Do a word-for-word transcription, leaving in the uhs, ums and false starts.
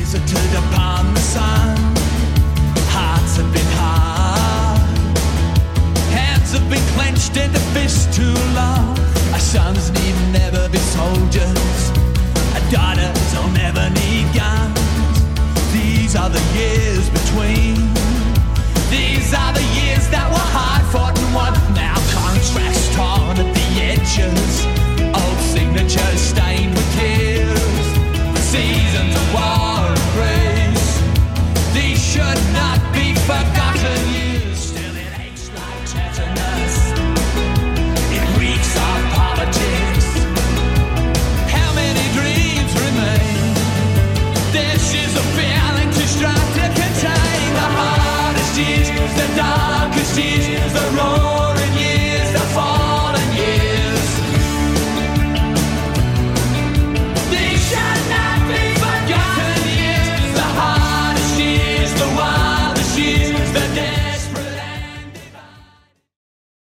visited upon the sun. Hearts have been hard, hands have been clenched and the fists too long. Our sons need never be soldiers, our daughters will never need guns. These are the years between, these are the years that were hard fought and won. Now contracts torn at the edges, old signatures stained with tears, seasons of war and grace. These should not be forgotten years. Still it aches like tetanus, it reeks of politics. How many dreams remain? This is a feeling too strong to contain. The hardest years, the darkest years, the road